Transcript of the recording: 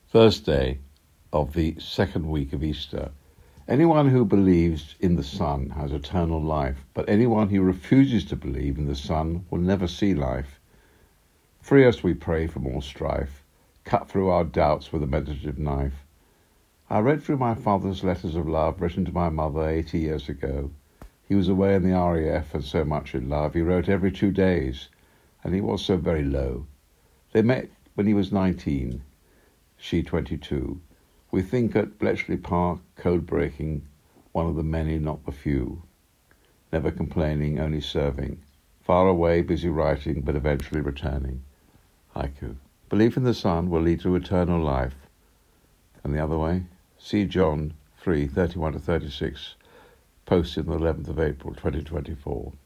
Thursday of the second week of Easter. Anyone who believes in the Son has eternal life, but anyone who refuses to believe in the Son will never see life. Free us, we pray, from all strife. Cut through our doubts with a meditative knife. I read through my father's letters of love written to my mother 80 years ago. He was away in the RAF and so much in love. He wrote every 2 days, and he was so very low. They met when he was 19, she 22. We think at Bletchley Park, code-breaking, one of the many, not the few. Never complaining, only serving. Far away, busy writing, but eventually returning. Haiku. Belief in the Son will lead to eternal life. And the other way? See John 3:31-36, posted on the 11th of April, 2024.